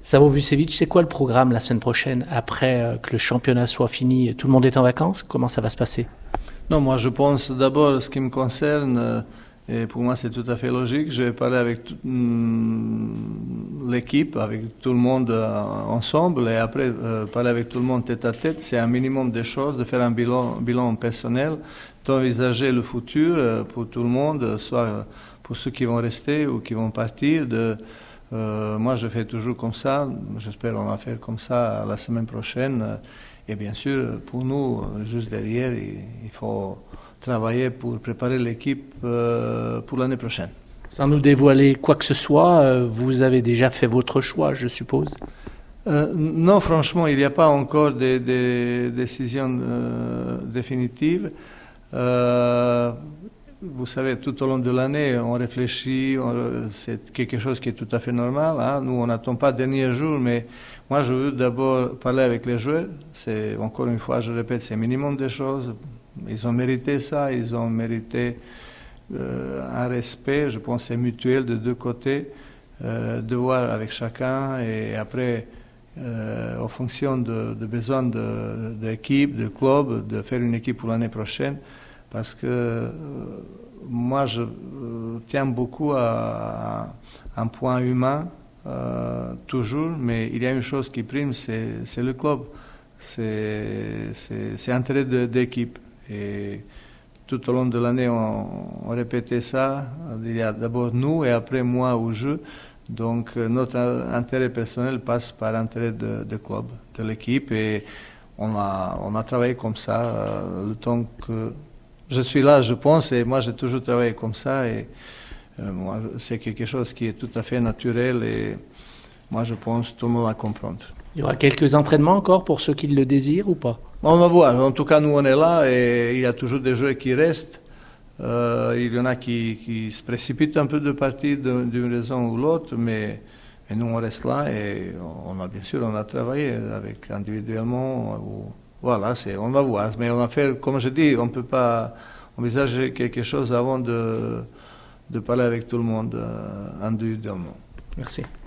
Savo Vucevic, c'est quoi le programme la semaine prochaine après que le championnat soit fini? Tout le monde est en vacances? Comment ça va se passer? Non, moi je pense d'abord ce qui me concerne, et pour moi c'est tout à fait logique, je vais parler avec l'équipe, avec tout le monde ensemble, et après parler avec tout le monde tête à tête. C'est un minimum de choses, de faire un bilan personnel, d'envisager le futur pour tout le monde, soit pour ceux qui vont rester ou qui vont partir. Moi je fais toujours comme ça, j'espère qu'on va faire comme ça la semaine prochaine. Et bien sûr, pour nous, juste derrière, il faut travailler pour préparer l'équipe pour l'année prochaine. Sans nous dévoiler quoi que ce soit, vous avez déjà fait votre choix, je suppose? Non, franchement, il n'y a pas encore de décision définitive. Vous savez, tout au long de l'année, on réfléchit, c'est quelque chose qui est tout à fait normal. Hein. Nous, on n'attend pas le dernier jour, mais moi, je veux d'abord parler avec les joueurs. C'est, encore une fois, je répète, c'est un minimum de choses. Ils ont mérité ça, ils ont mérité un respect, je pense, c'est mutuel de deux côtés, de voir avec chacun et après, en fonction de besoins de l'équipe, de club, de faire une équipe pour l'année prochaine. Parce que moi, je tiens beaucoup à un point humain, toujours, mais il y a une chose qui prime, c'est le club, c'est l'intérêt d'équipe. Et tout au long de l'année, on répétait ça. Il y a d'abord nous et après moi au jeu. Donc notre intérêt personnel passe par l'intérêt de club, de l'équipe. Et on a travaillé comme ça le temps que je suis là, je pense, et moi j'ai toujours travaillé comme ça, et moi c'est quelque chose qui est tout à fait naturel, et moi je pense que tout le monde va comprendre. Il y aura quelques entraînements encore pour ceux qui le désirent ou pas? On va voir, en tout cas nous on est là, et il y a toujours des joueurs qui restent, il y en a qui se précipitent un peu de partir d'une raison ou l'autre, mais nous on reste là, et bien sûr on a travaillé avec individuellement, voilà, on va voir. Mais on va faire, comme je dis, on ne peut pas envisager quelque chose avant de parler avec tout le monde individuellement. Merci.